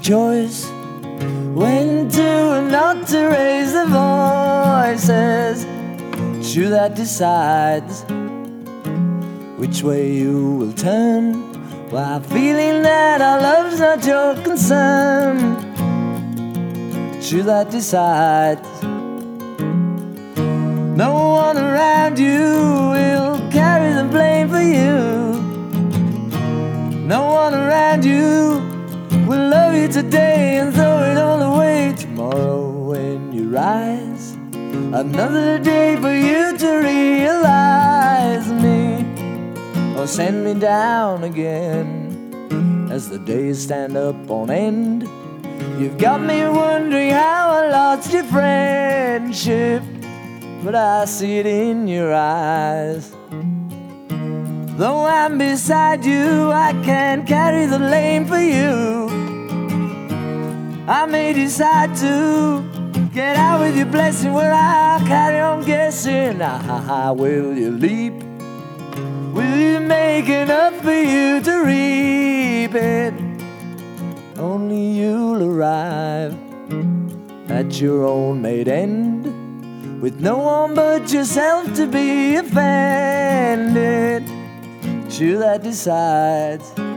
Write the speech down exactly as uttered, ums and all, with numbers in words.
choice when to and not to raise their voices. It's you that decides which way you will turn, while feeling that our love's not your concern. It's you that decides. No one around you will carry the blame for you. No one around you will love you today and throw it all away tomorrow when you rise. Another day for you to realize me, or send me down again as the days stand up on end. You've got me wondering how I lost your friendship, but I see it in your eyes. Though I'm beside you, I can't carry the blame for you. I may decide to get out with your blessing, where I carry on guessing. Ah, will you leap? Will you make enough for you to reap it? Only you'll arrive at your own made end, with no one but yourself to be offended. It's you that decides.